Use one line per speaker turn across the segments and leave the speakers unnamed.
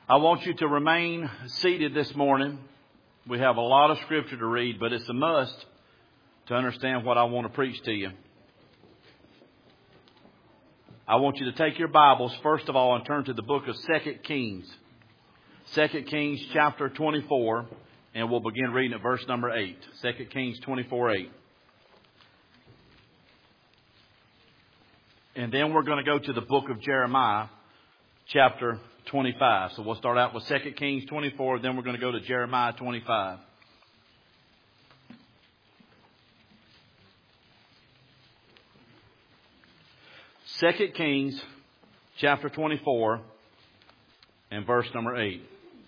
I want you to remain seated this morning. We have a lot of scripture to read, but it's a must to understand what I want to preach to you. I want you to take your Bibles, first of all, and turn to the book of 2 Kings. 2 Kings chapter 24, and we'll begin reading at verse number 8. 2 Kings 24:8. And then we're going to go to the book of Jeremiah, chapter 25. So we'll start out with 2 Kings 24, then we're going to go to Jeremiah 25. Second Kings chapter 24 and verse number 8.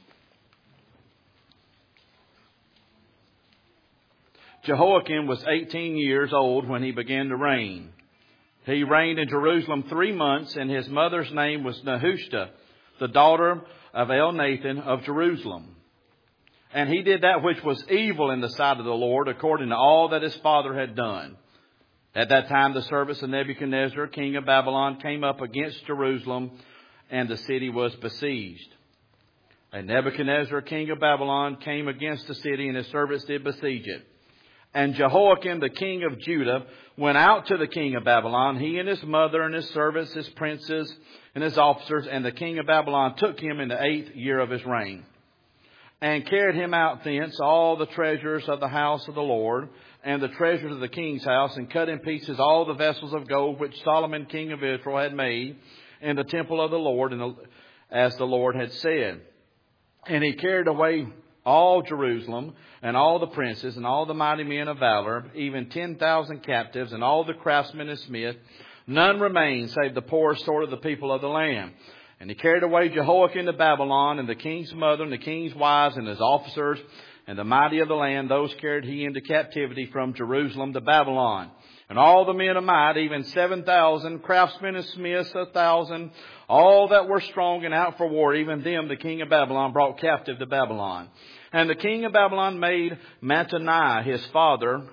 Jehoiakim was 18 years old when he began to reign. He reigned in Jerusalem 3 months, and his mother's name was Nehushta, the daughter of Elnathan of Jerusalem. And he did that which was evil in the sight of the Lord, according to all that his father had done. At that time the servants of Nebuchadnezzar, king of Babylon, came up against Jerusalem, and the city was besieged. And Nebuchadnezzar, king of Babylon, came against the city, and his servants did besiege it. And Jehoiakim, the king of Judah, went out to the king of Babylon, he and his mother and his servants, his princes and his officers. And the king of Babylon took him in the 8th year of his reign, and carried him out thence all the treasures of the house of the Lord, and the treasures of the king's house, and cut in pieces all the vessels of gold which Solomon king of Israel had made in the temple of the Lord, as the Lord had said. And he carried away all Jerusalem, and all the princes, and all the mighty men of valor, even 10,000 captives, and all the craftsmen and smiths. None remained, save the poorest sort of the people of the land. And he carried away Jehoiakim to Babylon, and the king's mother, and the king's wives, and his officers, and the mighty of the land. Those carried he into captivity from Jerusalem to Babylon. And all the men of might, even 7,000, craftsmen and smiths 1,000, all that were strong and out for war, even them the king of Babylon brought captive to Babylon. And the king of Babylon made Mattaniah his father's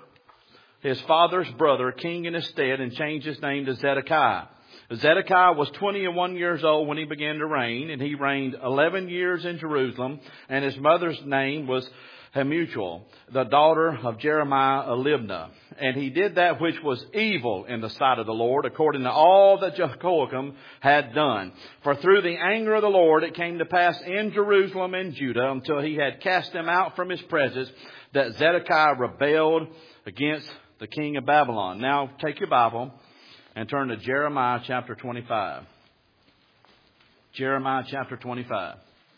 brother, king in his stead, and changed his name to Zedekiah. Zedekiah was 21 years old when he began to reign, and he reigned 11 years in Jerusalem, and his mother's name was Hamutal, the daughter of Jeremiah of Libnah. And he did that which was evil in the sight of the Lord, according to all that Jehoiakim had done. For through the anger of the Lord it came to pass in Jerusalem and Judah, until he had cast them out from his presence, that Zedekiah rebelled against the king of Babylon. Now take your Bible and turn to Jeremiah chapter 25. Jeremiah chapter 25.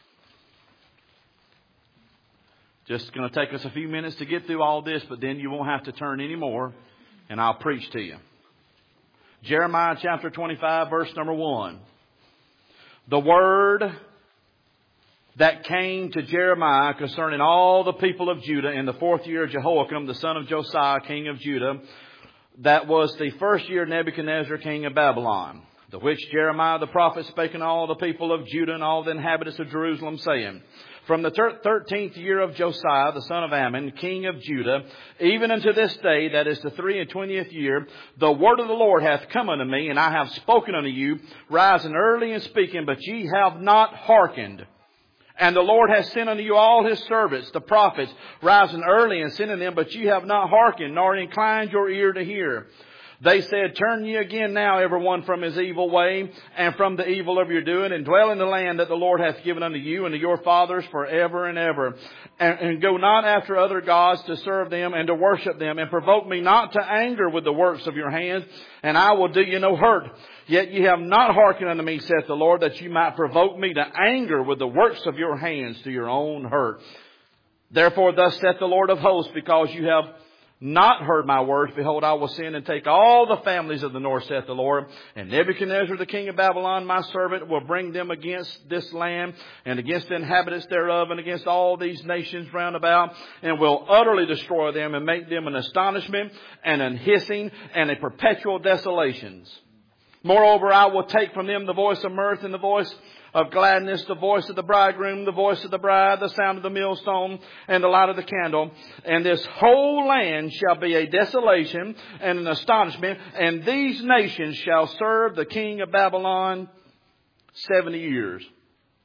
Just going to take us a few minutes to get through all this, but then you won't have to turn anymore, and I'll preach to you. Jeremiah chapter 25, verse number 1. The word that came to Jeremiah concerning all the people of Judah in the 4th year of Jehoiakim, the son of Josiah, king of Judah, that was the 1st year of Nebuchadnezzar, king of Babylon, the which Jeremiah the prophet spake unto all the people of Judah and all the inhabitants of Jerusalem, saying, From the 13th year of Josiah, the son of Ammon, king of Judah, even unto this day, that is the 23rd year, the word of the Lord hath come unto me, and I have spoken unto you, rising early and speaking, but ye have not hearkened. And the Lord hath sent unto you all his servants, the prophets, rising early and sending them, but ye have not hearkened, nor inclined your ear to hear. They said, Turn ye again now every one from his evil way, and from the evil of your doing, and dwell in the land that the Lord hath given unto you and to your fathers forever and ever. And go not after other gods to serve them and to worship them, and provoke me not to anger with the works of your hands, and I will do you no hurt. Yet ye have not hearkened unto me, saith the Lord, that you might provoke me to anger with the works of your hands to your own hurt. Therefore thus saith the Lord of hosts, because you have not heard my words, behold, I will send and take all the families of the north, saith the Lord. And Nebuchadnezzar, the king of Babylon, my servant, will bring them against this land, and against the inhabitants thereof, and against all these nations round about, and will utterly destroy them, and make them an astonishment, and an hissing, and a perpetual desolations. Moreover, I will take from them the voice of mirth, and the voice of gladness, the voice of the bridegroom, the voice of the bride, the sound of the millstone, and the light of the candle. And this whole land shall be a desolation and an astonishment, and these nations shall serve the king of Babylon 70 years.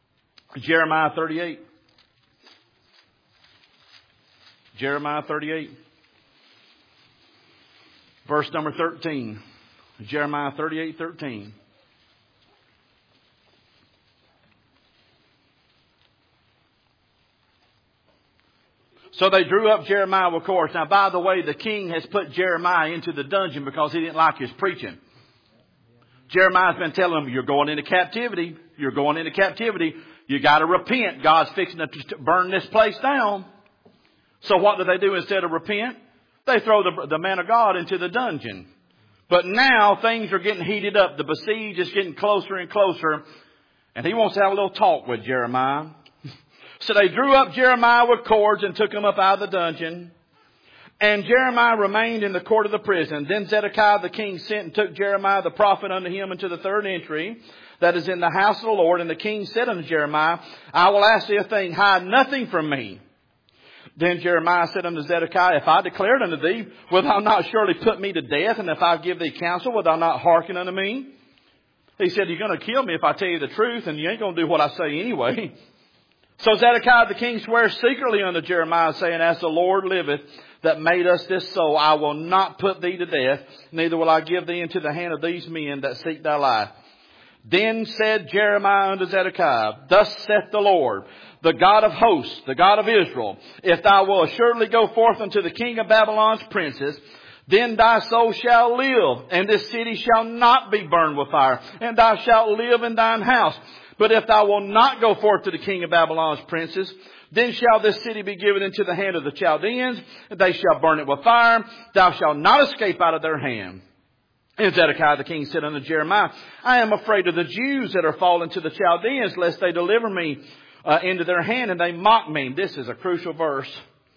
Jeremiah 38. Jeremiah 38. Verse number 13. Jeremiah 38:13. So they drew up Jeremiah, of course. Now, by the way, the king has put Jeremiah into the dungeon because he didn't like his preaching. Jeremiah's been telling them, you're going into captivity. You're going into captivity. You got to repent. God's fixing to burn this place down. So what do? Instead of repent? They throw the man of God into the dungeon. But now things are getting heated up. The besiege is getting closer and closer. And he wants to have a little talk with Jeremiah. So they drew up Jeremiah with cords and took him up out of the dungeon. And Jeremiah remained in the court of the prison. Then Zedekiah the king sent and took Jeremiah the prophet unto him into the third entry, that is in the house of the Lord. And the king said unto Jeremiah, I will ask thee a thing, hide nothing from me. Then Jeremiah said unto Zedekiah, if I declare it unto thee, wilt thou not surely put me to death? And if I give thee counsel, wilt thou not hearken unto me? He said, you're going to kill me if I tell you the truth, and you ain't going to do what I say anyway. So Zedekiah the king swears secretly unto Jeremiah, saying, as the Lord liveth, that made us this so, I will not put thee to death, neither will I give thee into the hand of these men that seek thy life. Then said Jeremiah unto Zedekiah, thus saith the Lord, the God of hosts, the God of Israel, if thou wilt assuredly go forth unto the king of Babylon's princes, then thy soul shall live, and this city shall not be burned with fire, and thou shalt live in thine house. But if thou wilt not go forth to the king of Babylon's princes, then shall this city be given into the hand of the Chaldeans, and they shall burn it with fire. Thou shalt not escape out of their hand. And Zedekiah the king said unto Jeremiah, I am afraid of the Jews that are fallen to the Chaldeans, lest they deliver me into their hand, and they mock me. This is a crucial verse.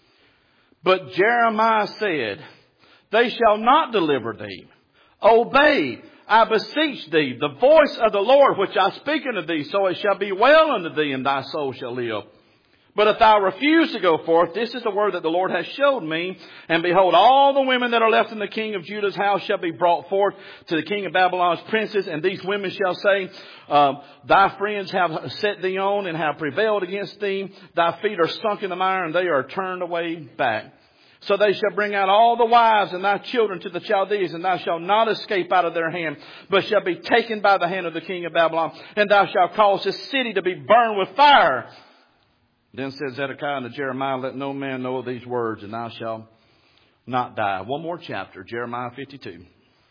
But Jeremiah said, they shall not deliver thee. Obey, I beseech thee, the voice of the Lord which I speak unto thee, so it shall be well unto thee, and thy soul shall live. But if thou refuse to go forth, this is the word that the Lord has showed me. And behold, all the women that are left in the king of Judah's house shall be brought forth to the king of Babylon's princes. And these women shall say, thy friends have set thee on and have prevailed against thee. Thy feet are sunk in the mire, and they are turned away back. So they shall bring out all the wives and thy children to the Chaldees, and thou shalt not escape out of their hand, but shall be taken by the hand of the king of Babylon. And thou shalt cause this city to be burned with fire. Then said Zedekiah unto Jeremiah, let no man know these words, and thou shalt not die. One more chapter, Jeremiah 52.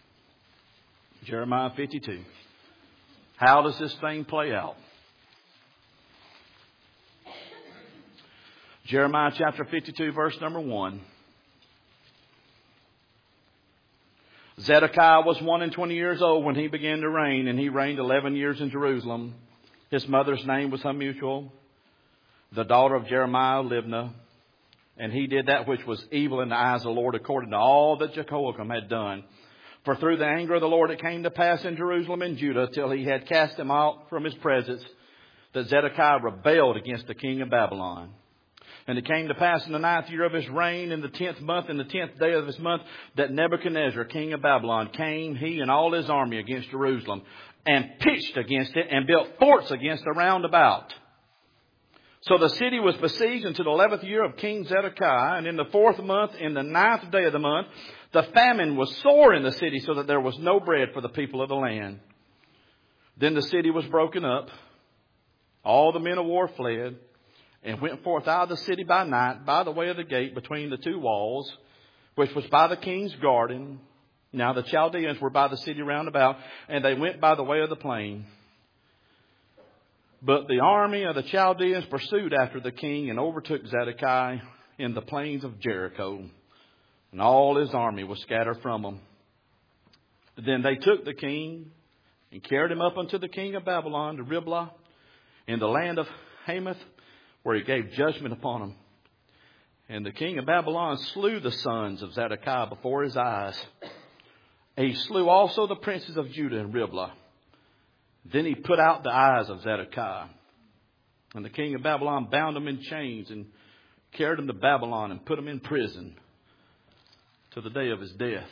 Jeremiah 52. How does this thing play out? Jeremiah chapter 52, verse number 1. Zedekiah was 21 years old when he began to reign, and he reigned 11 years in Jerusalem. His mother's name was Hamutal, the daughter of Jeremiah, Libnah. And he did that which was evil in the eyes of the Lord, according to all that Jehoiakim had done. For through the anger of the Lord it came to pass in Jerusalem and Judah, till he had cast them out from his presence, that Zedekiah rebelled against the king of Babylon. And it came to pass in the 9th year of his reign, in the 10th month, in the 10th day of his month, that Nebuchadnezzar, king of Babylon, came, he and all his army, against Jerusalem, and pitched against it, and built forts against it round about. So the city was besieged until the 11th year of King Zedekiah. And in the 4th month, in the 9th day of the month, the famine was sore in the city, so that there was no bread for the people of the land. Then the city was broken up. All the men of war fled, and went forth out of the city by night, by the way of the gate between the two walls, which was by the king's garden. Now the Chaldeans were by the city round about, and they went by the way of the plain. But the army of the Chaldeans pursued after the king, and overtook Zedekiah in the plains of Jericho. And all his army was scattered from him. Then they took the king, and carried him up unto the king of Babylon to Riblah, in the land of Hamath, where he gave judgment upon him. And the king of Babylon slew the sons of Zedekiah before his eyes. And he slew also the princes of Judah in Riblah. Then he put out the eyes of Zedekiah. And the king of Babylon bound him in chains, and carried him to Babylon, and put him in prison to the day of his death.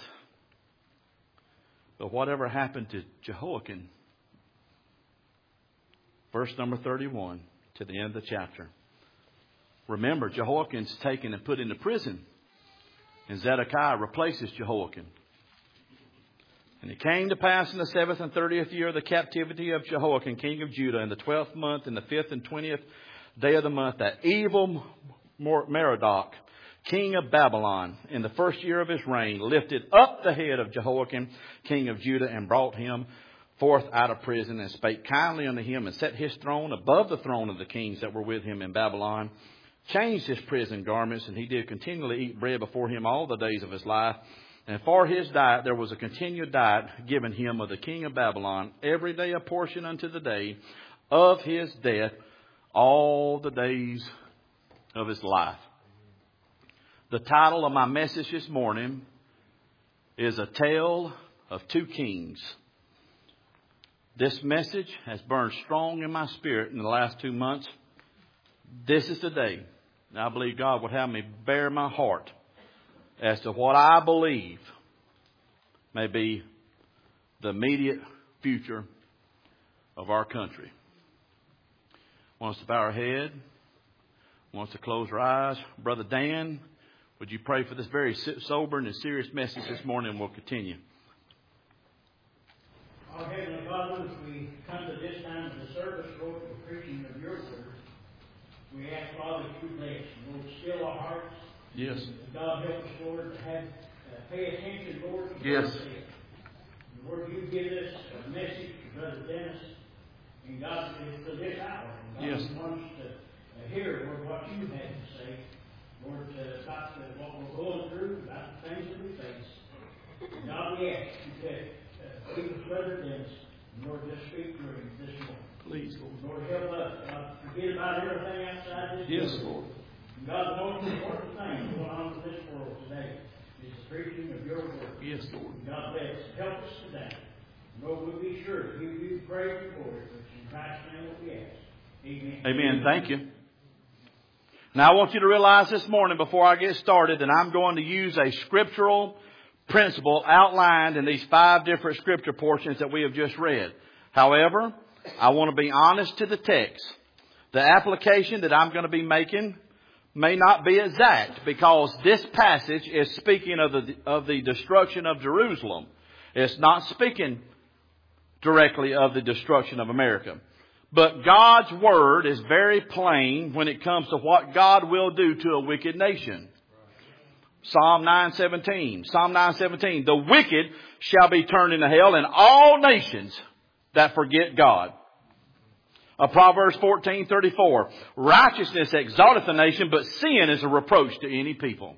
But whatever happened to Jehoiakim? Verse number 31. to the end of the chapter. Remember, Jehoiakim's taken and put into prison. And Zedekiah replaces Jehoiakim. And it came to pass in the 7th and 30th year of the captivity of Jehoiakim, king of Judah, in the 12th month, in the 5th and 20th day of the month, that evil Merodach, king of Babylon, in the first year of his reign, lifted up the head of Jehoiakim, king of Judah, and brought him forth out of prison, and spake kindly unto him, and set his throne above the throne of the kings that were with him in Babylon, changed his prison garments, and he did continually eat bread before him all the days of his life. And for his diet there was a continued diet given him of the king of Babylon, every day a portion unto the day of his death, all the days of his life. The title of my message this morning is A Tale of Two Kings. This message has burned strong in my spirit in the last 2 months. This is the day I believe God would have me bare my heart as to what I believe may be the immediate future of our country. Want us to bow our head? Want us to close our eyes? Brother Dan, would you pray for this very sober and serious message this morning, and we'll continue.
Our Heavenly Father, as we come to this time of the service, Lord, for the preaching of your word, we ask, Father, that you bless, Lord, still our hearts.
Yes.
God, help us, Lord, to have pay attention, Lord, to
yes.
what you said. Lord, you give us a message to Brother Dennis, and God, for this hour. And God,
yes.
wants to hear, Lord, what you have to say, Lord, about what we're going through, about the things that we face. And God, we ask you to be with Brother Dennis, and Lord, just speak through him this morning.
Please, Lord.
Lord, help us. God, forget about everything outside this
yes,
world.
Lord.
God, the most important thing going on in this world today is the preaching of your word.
Yes, Lord.
God bless. Help us today. Lord, we'll be sure to give you praise and glory, which in Christ's name that we ask. Amen.
Amen. Thank you. Now I want you to realize this morning before I get started that I'm going to use a scriptural principle outlined in these 5 different scripture portions that we have just read. However, I want to be honest to the text. The application that I'm going to be making may not be exact, because this passage is speaking of the destruction of Jerusalem. It's not speaking directly of the destruction of America. But God's word is very plain when it comes to what God will do to a wicked nation. Psalm 9:17. Psalm 9:17. The wicked shall be turned into hell, and all nations that forget God. Proverbs 14:34. Righteousness exalteth a nation, but sin is a reproach to any people.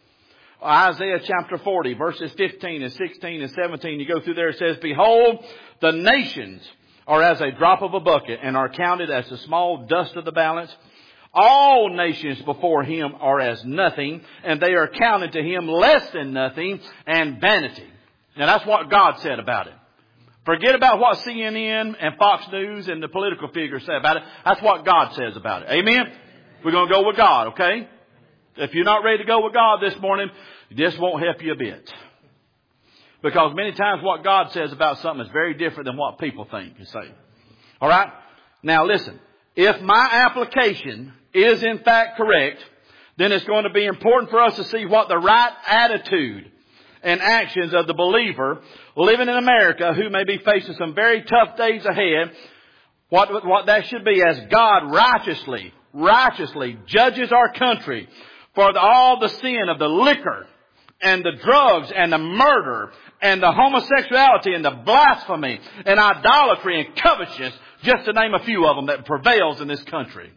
Isaiah chapter 40, verses 15 and 16 and 17. You go through there, it says, Behold, the nations are as a drop of a bucket, and are counted as the small dust of the balance. All nations before him are as nothing, and they are counted to him less than nothing and vanity. Now that's what God said about it. Forget about what CNN and Fox News and the political figures say about it. That's what God says about it. Amen? We're going to go with God, okay? If you're not ready to go with God this morning, this won't help you a bit. Because many times what God says about something is very different than what people think and say. All right? Now listen. If my application is in fact correct, then it's going to be important for us to see what the right attitude and actions of the believer living in America, who may be facing some very tough days ahead, what that should be, as God righteously judges our country for all the sin of the liquor and the drugs and the murder and the homosexuality and the blasphemy and idolatry and covetousness, just to name a few of them, that prevails in this country.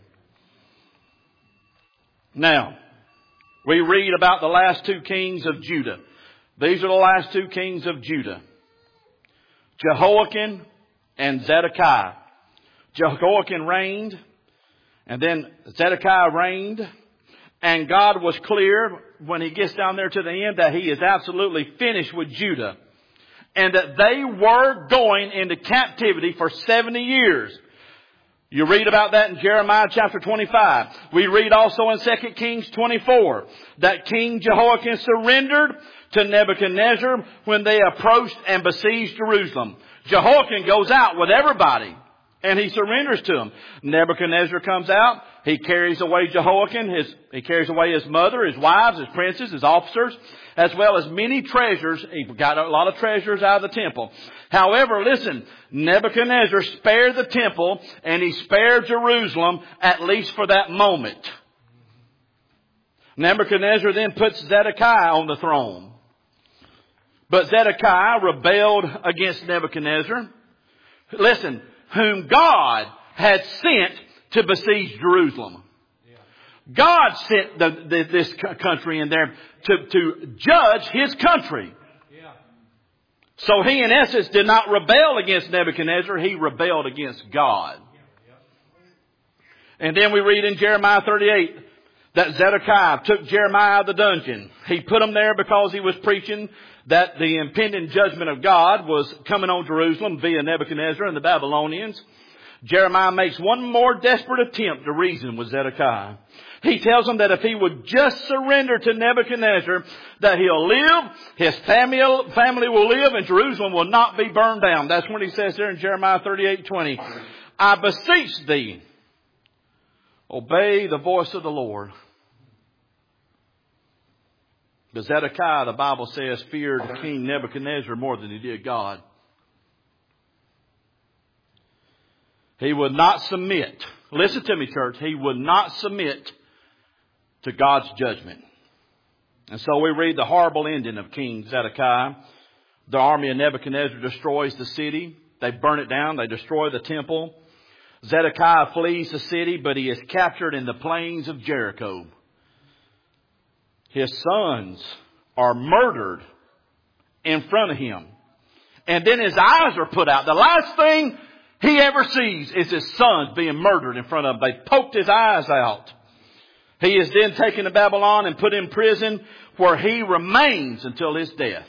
Now, we read about the last 2 kings of Judah. These are the last 2 kings of Judah. Jehoiakim and Zedekiah. Jehoiakim reigned, and then Zedekiah reigned. And God was clear when he gets down there to the end that he is absolutely finished with Judah. And that they were going into captivity for 70 years. You read about that in Jeremiah chapter 25. We read also in 2 Kings 24 that King Jehoiakim surrendered to Nebuchadnezzar when they approached and besieged Jerusalem. Jehoiakim goes out with everybody And he surrenders to him. Nebuchadnezzar comes out. He carries away Jehoiakim. He carries away his mother, his wives, his princes, his officers, as well as many treasures. He got a lot of treasures out of the temple. However, listen, Nebuchadnezzar spared the temple and he spared Jerusalem, at least for that moment. Nebuchadnezzar then puts Zedekiah on the throne. But Zedekiah rebelled against Nebuchadnezzar. Listen, whom God had sent to besiege Jerusalem. God sent this country in there to judge his country. So he, in essence, did not rebel against Nebuchadnezzar. He rebelled against God. And then we read in Jeremiah 38 that Zedekiah took Jeremiah out of the dungeon. He put him there because he was preaching that the impending judgment of God was coming on Jerusalem via Nebuchadnezzar and the Babylonians. Jeremiah makes one more desperate attempt to reason with Zedekiah. He tells him that if he would just surrender to Nebuchadnezzar, that he'll live, his family will live, and Jerusalem will not be burned down. That's when he says there in Jeremiah 38:20, I beseech thee, obey the voice of the Lord. But Zedekiah, the Bible says, feared King Nebuchadnezzar more than he did God. He would not submit. Listen to me, church. He would not submit to God's judgment. And so we read the horrible ending of King Zedekiah. The army of Nebuchadnezzar destroys the city. They burn it down. They destroy the temple. Zedekiah flees the city, but he is captured in the plains of Jericho. His sons are murdered in front of him. And then his eyes are put out. The last thing he ever sees is his sons being murdered in front of him. They poked his eyes out. He is then taken to Babylon and put in prison where he remains until his death.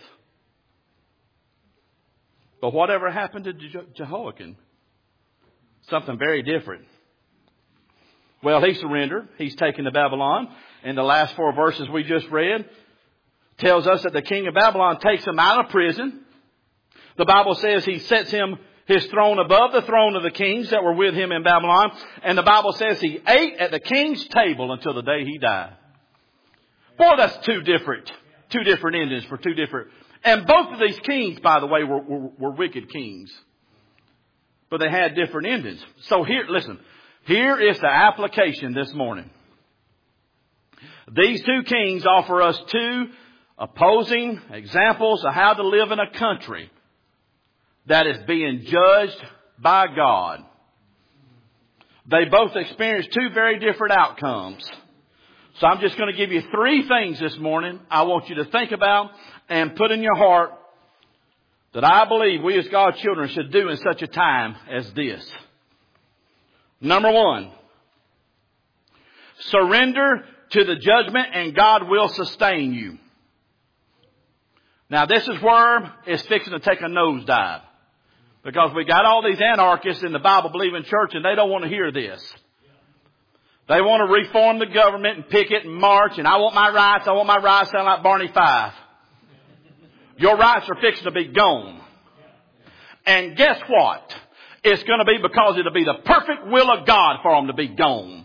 But whatever happened to Jehoiakim? Something very different. Well, he surrendered. He's taken to Babylon. And the last 4 verses we just read tells us that the king of Babylon takes him out of prison. The Bible says he sets his throne above the throne of the kings that were with him in Babylon. And the Bible says he ate at the king's table until the day he died. Boy, that's two different endings for two different. And both of these kings, by the way, were wicked kings. But they had different endings. So here is the application this morning. These two kings offer us 2 opposing examples of how to live in a country that is being judged by God. They both experienced 2 very different outcomes. So I'm just going to give you 3 things this morning I want you to think about and put in your heart that I believe we as God's children should do in such a time as this. Number 1, surrender to the judgment and God will sustain you. Now this is where it's fixing to take a nosedive. Because we got all these anarchists in the Bible-believing church and they don't want to hear this. They want to reform the government and picket and march and I want my rights, sound like Barney Fife. Your rights are fixing to be gone. And guess what? It's going to be because it'll be the perfect will of God for them to be gone.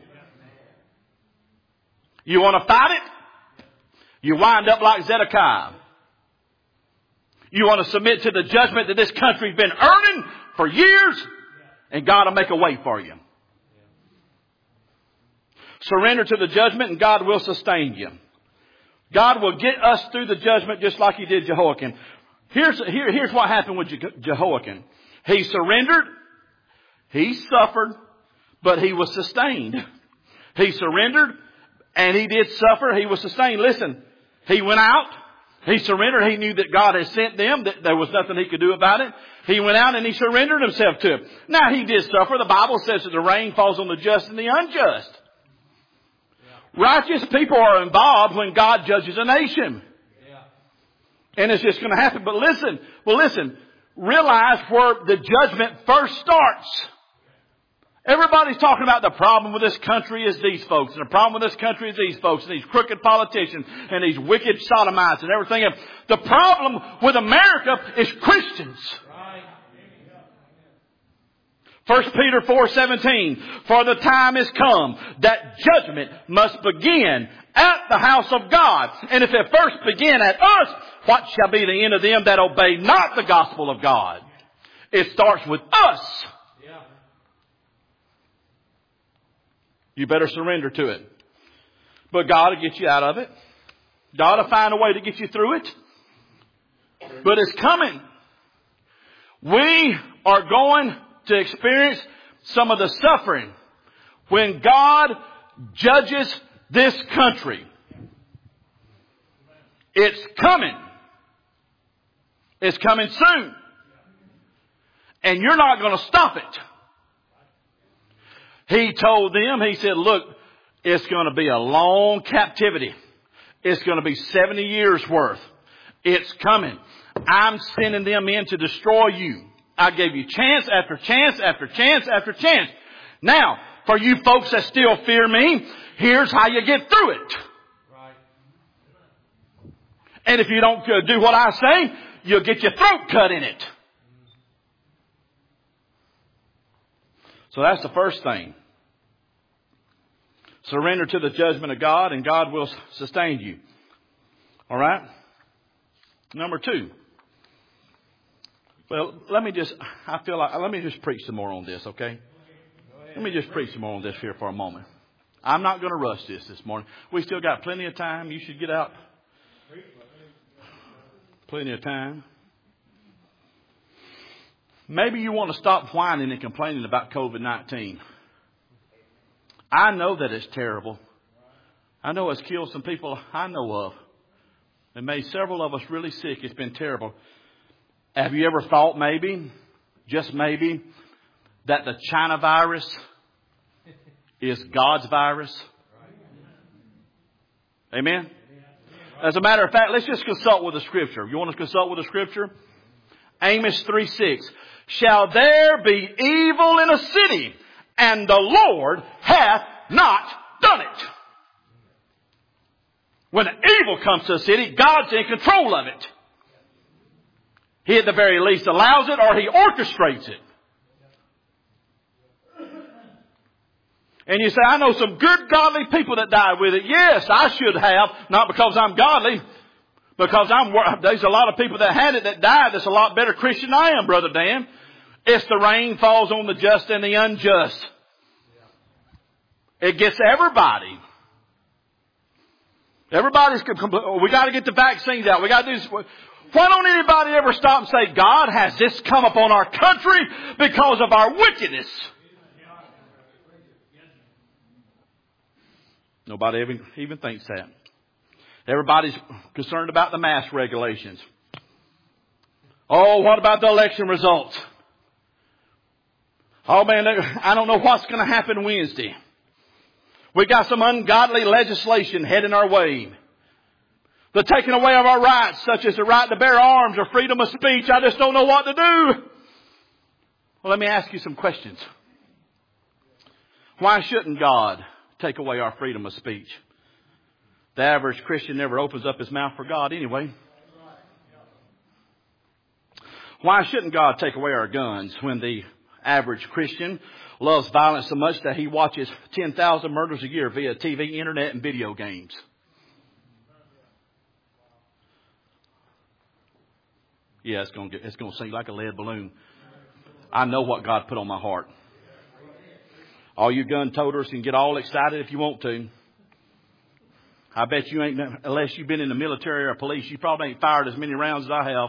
You want to fight it? You wind up like Zedekiah. You want to submit to the judgment that this country's been earning for years, and God will make a way for you. Surrender to the judgment and God will sustain you. God will get us through the judgment just like He did Jehoiakim. Here's what happened with Jehoiakim. He surrendered, he suffered, but he was sustained. He surrendered, and he did suffer, he was sustained. Listen, he went out, he surrendered, he knew that God had sent them, that there was nothing he could do about it. He went out and he surrendered himself to it. Now he did suffer. The Bible says that the rain falls on the just and the unjust. Righteous people are involved when God judges a nation. And it's just going to happen. But listen, realize where the judgment first starts. Everybody's talking about the problem with this country is these folks, and the problem with this country is these folks, and these crooked politicians, and these wicked sodomites, and everything else. The problem with America is Christians. 1 Peter 4:17, for the time is come that judgment must begin at the house of God. And if it first begin at us, what shall be the end of them that obey not the gospel of God? It starts with us. You better surrender to it. But God will get you out of it. God will find a way to get you through it. But it's coming. We are going to experience some of the suffering when God judges this country. It's coming. It's coming soon. And you're not going to stop it. He told them, he said, look, it's going to be a long captivity. It's going to be 70 years worth. It's coming. I'm sending them in to destroy you. I gave you chance after chance after chance after chance. Now, for you folks that still fear me, here's how you get through it. Right. And if you don't do what I say, you'll get your throat cut in it. So that's the first thing. Surrender to the judgment of God and God will sustain you. All right? Number 2. Well, let me just preach some more on this, okay? Let me just preach some more on this here for a moment. I'm not going to rush this morning. We still got plenty of time. You should get out. Plenty of time. Maybe you want to stop whining and complaining about COVID-19. I know that it's terrible. I know it's killed some people I know of. It made several of us really sick. It's been terrible. Have you ever thought maybe, just maybe, that the China virus is God's virus? Amen? As a matter of fact, let's just consult with the Scripture. You want to consult with the Scripture? Amos 3:6. Shall there be evil in a city, and the Lord hath not done it? When evil comes to a city, God's in control of it. He at the very least allows it or He orchestrates it. And you say, I know some good godly people that died with it. Yes, I should have. Not because I'm godly. Because there's a lot of people that had it that died that's a lot better Christian than I am, Brother Dan. It's the rain falls on the just and the unjust. It gets everybody. We got to get the vaccines out. We got to do this. Why don't anybody ever stop and say, God, has this come upon our country because of our wickedness? Nobody even thinks that. Everybody's concerned about the mask regulations. Oh, what about the election results? Oh man, I don't know what's going to happen Wednesday. We got some ungodly legislation heading our way. The taking away of our rights, such as the right to bear arms or freedom of speech. I just don't know what to do. Well, let me ask you some questions. Why shouldn't God take away our freedom of speech? The average Christian never opens up his mouth for God anyway. Why shouldn't God take away our guns when the average Christian loves violence so much that he watches 10,000 murders a year via TV, internet, and video games? Yeah, it's going to sink like a lead balloon. I know what God put on my heart. All you gun toters can get all excited if you want to. I bet you ain't, unless you've been in the military or police, you probably ain't fired as many rounds as I have.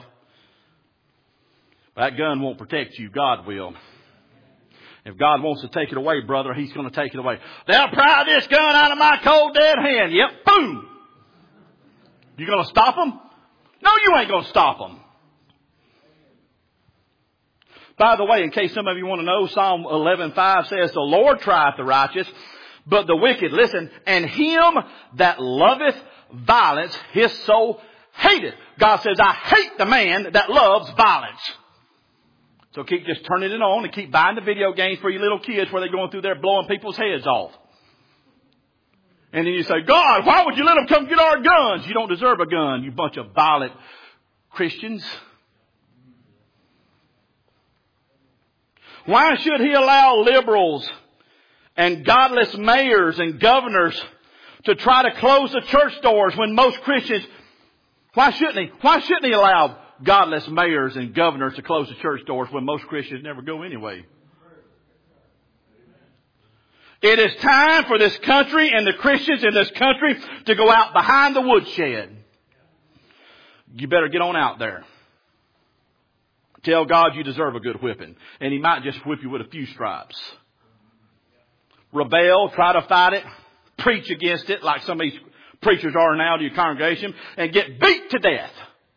That gun won't protect you. God will. If God wants to take it away, brother, He's going to take it away. They'll pry this gun out of my cold dead hand. Yep, boom. You going to stop them? No, you ain't going to stop them. By the way, in case some of you want to know, Psalm 11:5 says, the Lord trieth the righteous, but the wicked, listen, and him that loveth violence, his soul hateth. God says, I hate the man that loves violence. So keep just turning it on and keep buying the video games for your little kids where they're going through there blowing people's heads off. And then you say, God, why would you let them come get our guns? You don't deserve a gun, you bunch of violent Christians. Why should he allow liberals and godless mayors and governors to try to close the church doors when most Christians, why shouldn't he? Why shouldn't he allow godless mayors and governors to close the church doors when most Christians never go anyway? It is time for this country and the Christians in this country to go out behind the woodshed. You better get on out there. Tell God you deserve a good whipping. And He might just whip you with a few stripes. Rebel, try to fight it, preach against it like some of these preachers are now to your congregation, and get beat to death.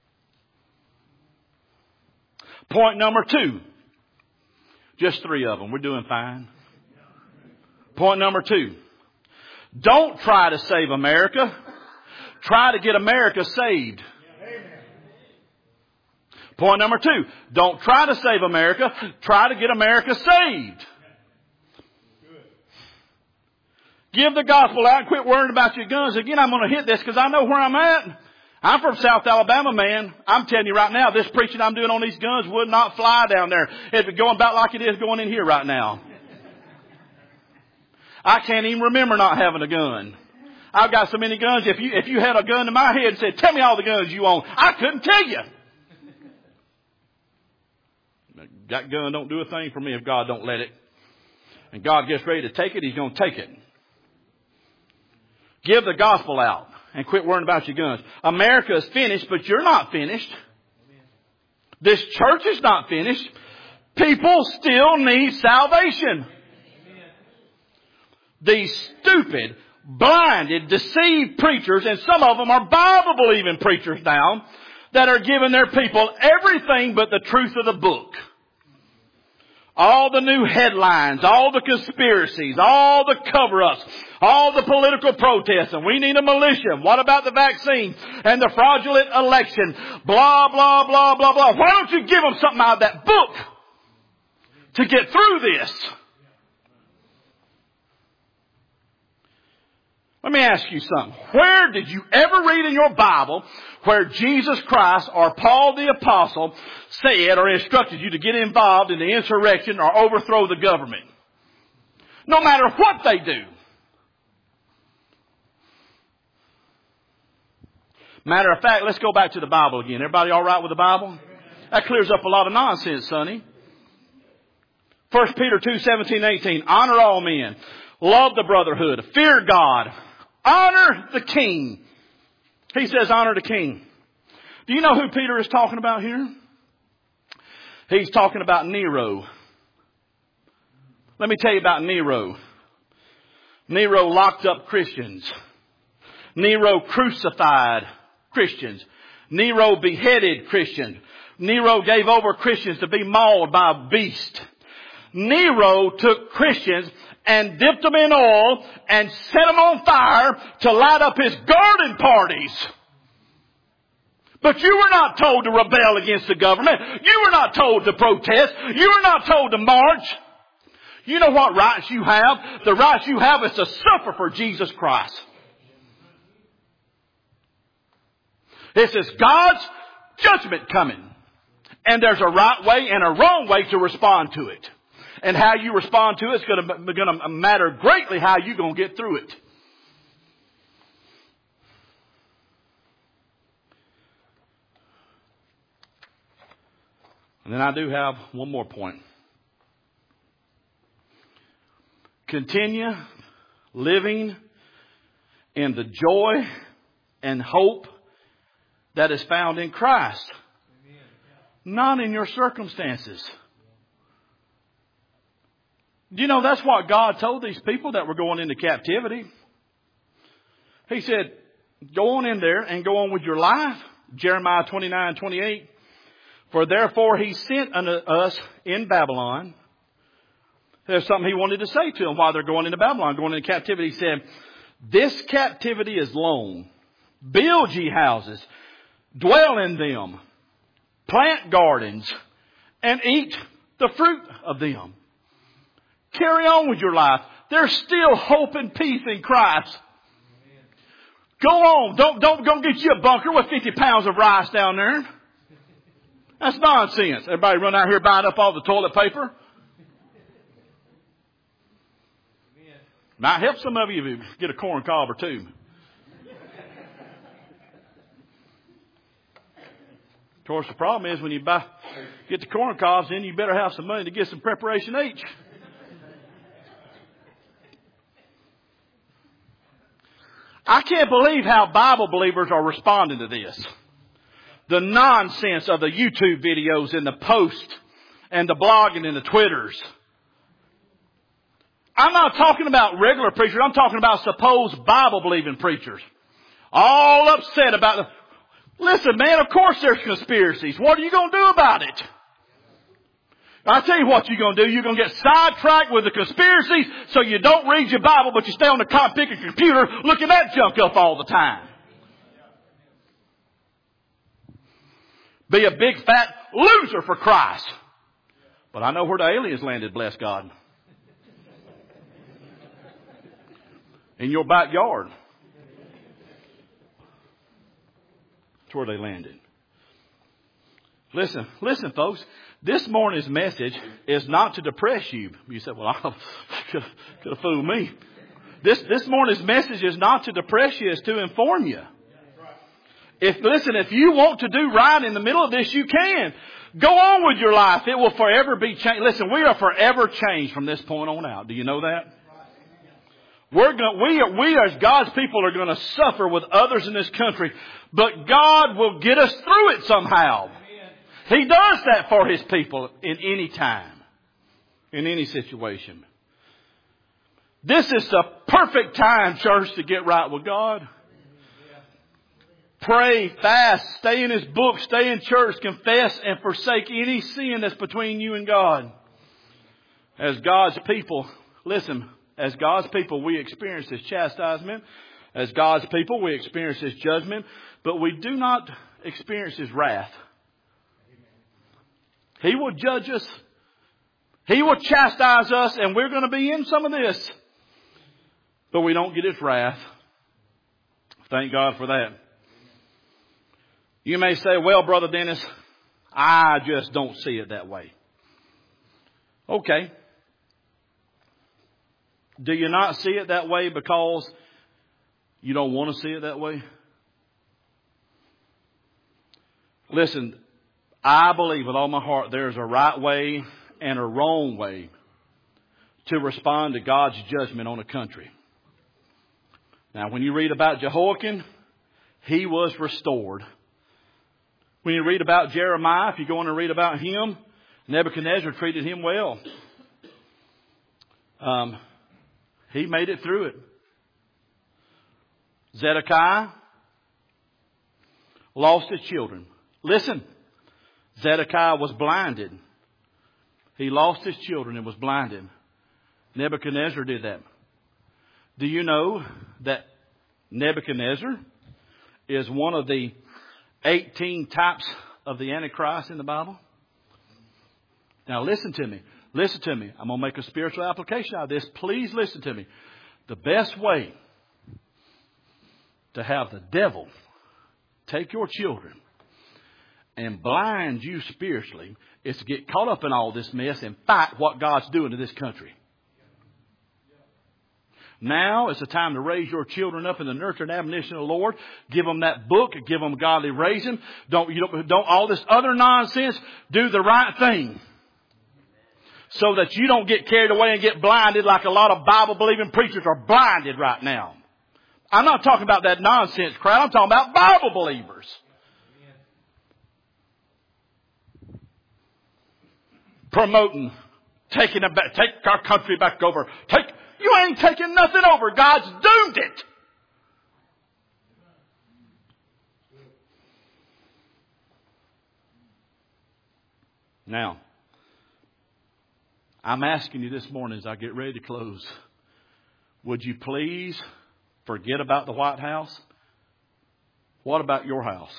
Point number 2. Just 3 of them. We're doing fine. Point number 2. Don't try to save America. Try to get America saved. Point number 2. Don't try to save America. Try to get America saved. Give the gospel out and quit worrying about your guns. Again, I'm going to hit this because I know where I'm at. I'm from South Alabama, man. I'm telling you right now, this preaching I'm doing on these guns would not fly down there. It'd be going about like it is going in here right now. I can't even remember not having a gun. I've got so many guns. If you had a gun to my head and said, tell me all the guns you own, I couldn't tell you. That gun don't do a thing for me if God don't let it. And God gets ready to take it, He's going to take it. Give the gospel out and quit worrying about your guns. America is finished, but you're not finished. This church is not finished. People still need salvation. These stupid, blinded, deceived preachers, and some of them are Bible-believing preachers now, that are giving their people everything but the truth of the book. All the new headlines, all the conspiracies, all the cover-ups, all the political protests, and we need a militia. What about the vaccine and the fraudulent election? Blah, blah, blah, blah, blah. Why don't you give them something out of that book to get through this? Let me ask you something. Where did you ever read in your Bible where Jesus Christ or Paul the Apostle said or instructed you to get involved in the insurrection or overthrow the government? No matter what they do. Matter of fact, let's go back to the Bible again. Everybody all right with the Bible? That clears up a lot of nonsense, Sonny. 1 Peter 2:17-18. Honor all men. Love the brotherhood. Fear God. Honor the king. He says honor the king. Do you know who Peter is talking about here? He's talking about Nero. Let me tell you about Nero. Nero locked up Christians. Nero crucified Christians. Nero beheaded Christians. Nero gave over Christians to be mauled by a beast. Nero took Christians and dipped them in oil and set them on fire to light up his garden parties. But you were not told to rebel against the government. You were not told to protest. You were not told to march. You know what rights you have? The rights you have is to suffer for Jesus Christ. This is God's judgment coming. And there's a right way and a wrong way to respond to it. And how you respond to it is going to matter greatly how you're going to get through it. And then I do have one more point. Continue living in the joy and hope that is found in Christ. Not in your circumstances. Do you know that's what God told these people that were going into captivity? He said, go on in there and go on with your life. Jeremiah 29:28. For therefore He sent unto us in Babylon. There's something He wanted to say to them while they're going into Babylon, going into captivity. He said, this captivity is long. Build ye houses. Dwell in them. Plant gardens. And eat the fruit of them. Carry on with your life. There's still hope and peace in Christ. Go on. Don't go get you a bunker with 50 pounds of rice down there. That's nonsense. Everybody run out here buying up all the toilet paper. Might help some of you if you get a corn cob or two. Of course, the problem is when you get the corn cobs, then you better have some money to get some preparation H. I can't believe how Bible believers are responding to this. The nonsense of the YouTube videos and the posts and the blogging and the Twitters. I'm not talking about regular preachers. I'm talking about supposed Bible-believing preachers. All upset about the... Listen, man, of course there's conspiracies. What are you going to do about it? I'll tell you what you're going to do. You're going to get sidetracked with the conspiracies so you don't read your Bible, but you stay on the picking computer looking that junk up all the time. Be a big fat loser for Christ. But I know where the aliens landed, bless God. In your backyard. That's where they landed. Listen, folks. This morning's message is not to depress you. You said, well, could have fooled me. This morning's message is not to depress you, it's to inform you. If you want to do right in the middle of this, you can. Go on with your life. It will forever be changed. Listen, we are forever changed from this point on out. Do you know that? We as God's people are going to suffer with others in this country, but God will get us through it somehow. He does that for His people in any time, in any situation. This is the perfect time, church, to get right with God. Pray, fast, stay in His book, stay in church, confess and forsake any sin that's between you and God. As God's people, listen, as God's people we experience His chastisement. As God's people we experience His judgment, but we do not experience His wrath. He will judge us. He will chastise us, and we're going to be in some of this. But we don't get His wrath. Thank God for that. You may say, well, Brother Dennis, I just don't see it that way. Okay. Do you not see it that way because you don't want to see it that way? Listen, I believe with all my heart there's a right way and a wrong way to respond to God's judgment on a country. Now, when you read about Jehoiakim, he was restored. When you read about Jeremiah, if you go on and read about him, Nebuchadnezzar treated him well. He made it through it. Zedekiah lost his children. Listen, Zedekiah was blinded. He lost his children and was blinded. Nebuchadnezzar did that. Do you know that Nebuchadnezzar is one of the 18 types of the Antichrist in the Bible? Now listen to me. Listen to me. I'm going to make a spiritual application out of this. Please listen to me. The best way to have the devil take your children and blind you spiritually is to get caught up in all this mess and fight what God's doing to this country. Now is the time to raise your children up in the nurture and admonition of the Lord. Give them that book. Give them godly raising. Don't all this other nonsense. Do the right thing. So that you don't get carried away and get blinded like a lot of Bible-believing preachers are blinded right now. I'm not talking about that nonsense crowd. I'm talking about Bible believers. Promoting, take our country back over. You ain't taking nothing over. God's doomed it. Now, I'm asking you this morning as I get ready to close, would you please forget about the White House? What about your house?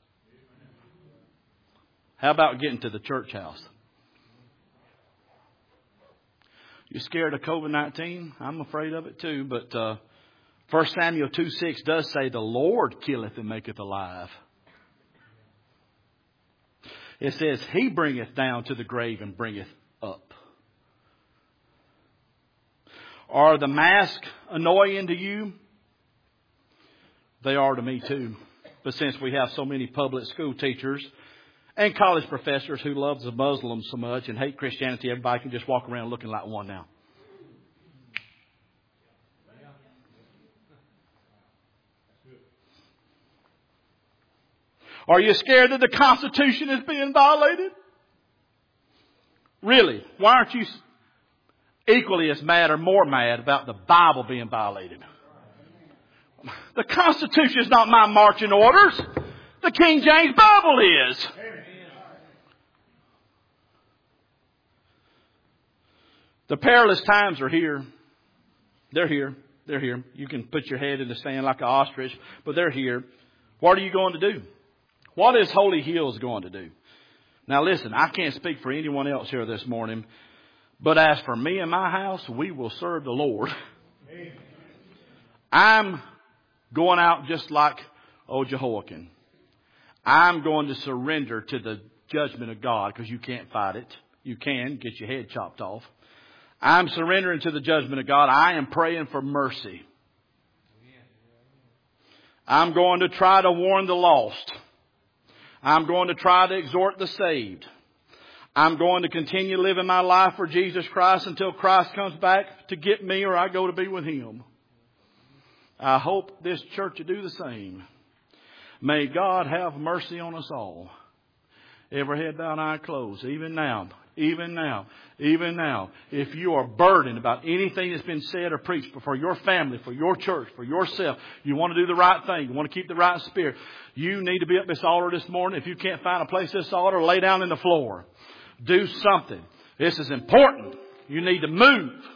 How about getting to the church house? You scared of COVID-19? I'm afraid of it too. But 1 Samuel 2:6 does say, the Lord killeth and maketh alive. It says, He bringeth down to the grave and bringeth up. Are the masks annoying to you? They are to me too. But since we have so many public school teachers and college professors who love the Muslims so much and hate Christianity, everybody can just walk around looking like one now. Are you scared that the Constitution is being violated? Really? Why aren't you equally as mad or more mad about the Bible being violated? The Constitution is not my marching orders. The King James Bible is. The perilous times are here. They're here. They're here. You can put your head in the sand like an ostrich, but they're here. What are you going to do? What is Holy Hills going to do? Now listen, I can't speak for anyone else here this morning, but as for me and my house, we will serve the Lord. I'm going out just like old Jehoiakim. I'm going to surrender to the judgment of God because you can't fight it. You can get your head chopped off. I'm surrendering to the judgment of God. I am praying for mercy. I'm going to try to warn the lost. I'm going to try to exhort the saved. I'm going to continue living my life for Jesus Christ until Christ comes back to get me or I go to be with Him. I hope this church will do the same. May God have mercy on us all. Every head bowed and eye closed. Even now. If you are burdened about anything that's been said or preached for your family, for your church, for yourself, you want to do the right thing, you want to keep the right spirit, you need to be at this altar this morning. If you can't find a place at this altar, lay down in the floor. Do something. This is important. You need to move.